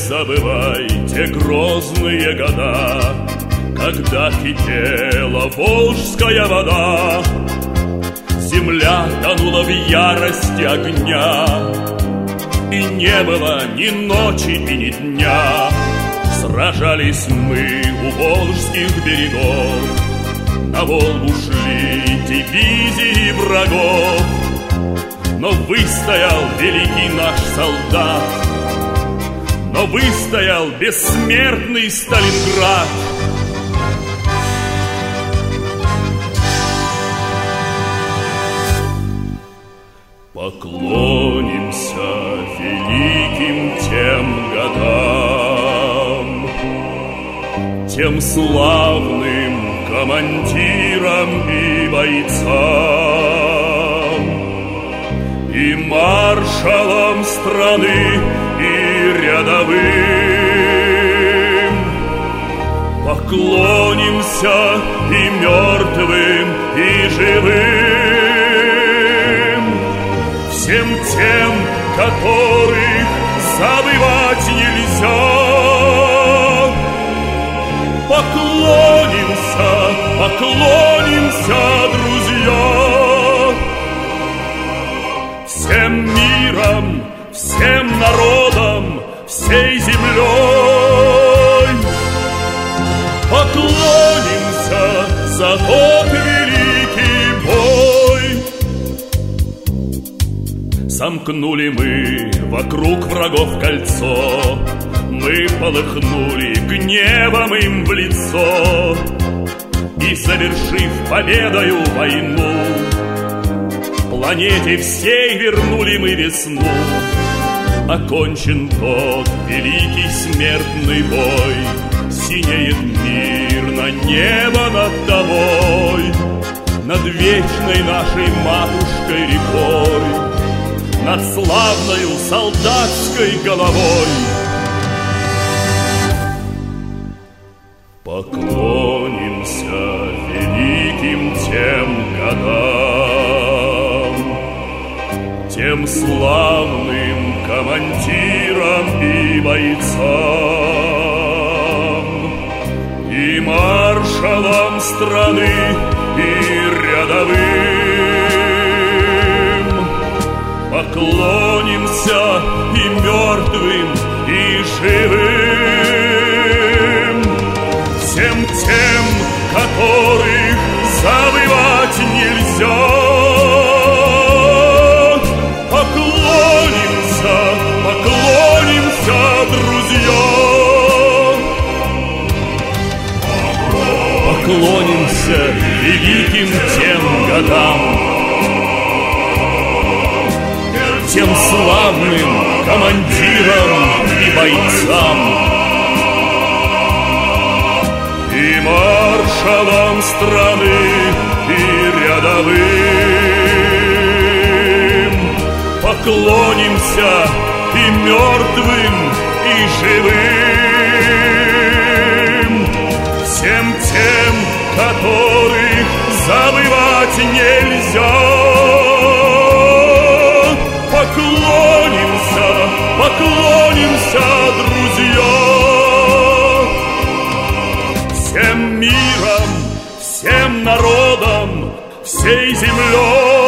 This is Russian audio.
забывайте грозные года, когда кипела волжская вода, земля тонула в ярости огня, и не было ни ночи и ни дня. Сражались мы у волжских берегов, на Волгу шли дивизии врагов, но выстоял великий наш солдат, но выстоял бессмертный Сталинград. Поклонимся великим тем годам, тем славным командирам и бойцам, и маршалам страны, и рядовым. Поклонимся и мертвым, и живым, всем тем, которых забывать нельзя. Поклонимся, поклонимся, друзья, всем миром, всем народам, всей землей. Поклонимся за тот великий бой. Сомкнули мы вокруг врагов кольцо, мы полыхнули гневом им в лицо, и, завершив победою войну, планете всей вернули мы весну. Окончен тот великий смертный бой, синеет мирно небо над тобой, над вечной нашей матушкой рекой, над славною солдатской головой. Поклонимся великим тем годам, тем славным командирам и бойцам, и маршалам страны, и рядовым. Поклонимся и мертвым, и живым, всем тем, которых забывать нельзя. Поклонимся, поклонимся, друзья, поклонимся великим тем годам, тем славным командирам и бойцам, и маршалам страны, и рядовым. Поклонимся и мертвым, и живым, всем тем, которых забывать нельзя. Поклонимся, поклонимся, друзья, всем миром, всем народам, всей землей.